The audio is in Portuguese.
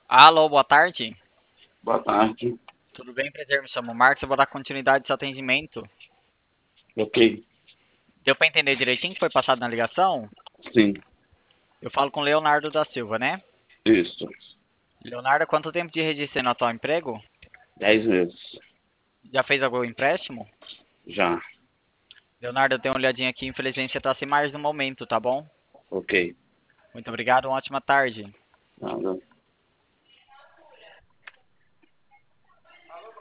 Alô, boa tarde. Boa tarde. Tudo bem? Prazer, me chamo Marcos. Eu vou dar continuidade ao seu atendimento. Ok, Deu para entender direitinho o que foi passado na ligação? sim, Eu falo com Leonardo da Silva, né? isso. Leonardo, quanto tempo de registro no atual emprego? 10 meses. Já fez algum empréstimo? Já. Leonardo, eu tenho uma olhadinha aqui. Infelizmente, você está sem mais no momento, tá bom? Ok. Muito obrigado. Uma ótima tarde. Nada.